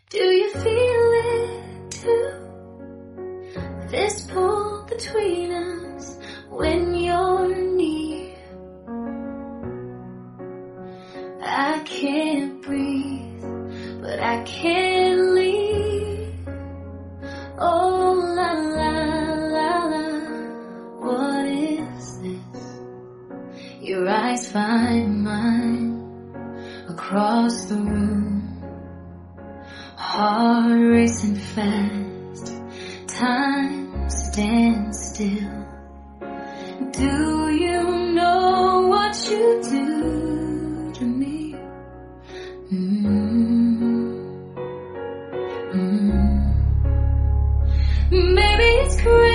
Do you feel it too? This pull between us when you're near. I can't breathe, but I can't leave. Oh la la la la, what is this? Your eyes find mine across the room. Heart racing fast, time stands still. Do you know what you do to me? Maybe it's crazy.